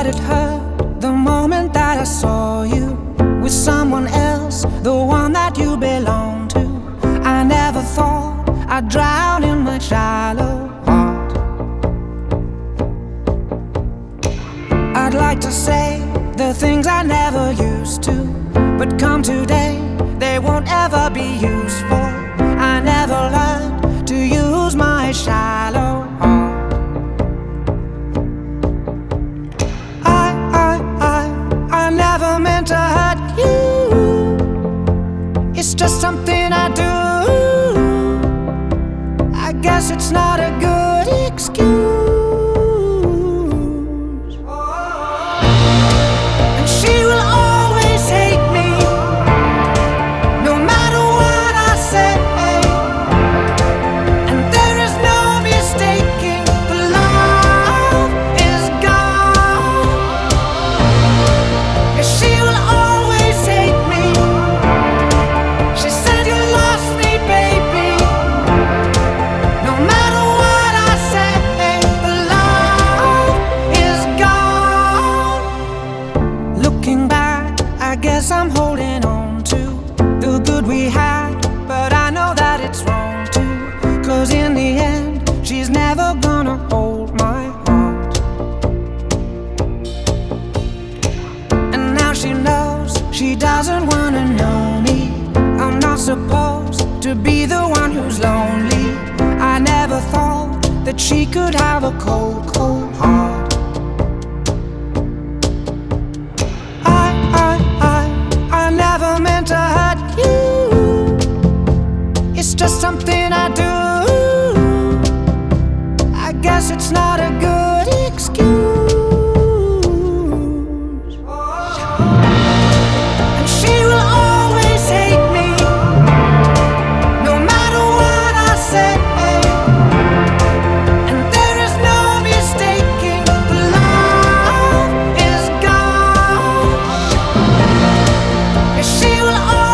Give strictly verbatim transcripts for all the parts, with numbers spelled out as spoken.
it hurt the moment that I saw you with someone else, the one that you belong to. I never thought I'd drown in my shallow heart. I'd like to say the things I never used to, but come today, they won't ever be useful. I never learned to use my shallow heart. I, I, I, I never meant to hurt you. It's just something I do. I guess it's not a good excuse. Looking back, I guess I'm holding on to the good we had, but I know that it's wrong too. Cause in the end, she's never gonna hold my heart. And now she knows she doesn't wanna know me. I'm not supposed to be the one who's lonely. I never thought that she could have a cold, cold heart. To hurt you, it's just something I do. I guess it's not a good excuse. And she will always hate me, no matter what I say. And there is no mistaking the love is gone. And she will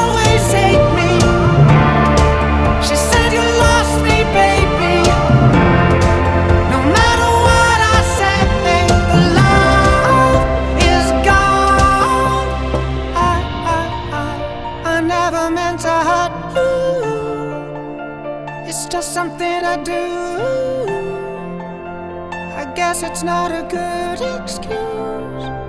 to hurt you. It's just something I do. I guess it's not a good excuse.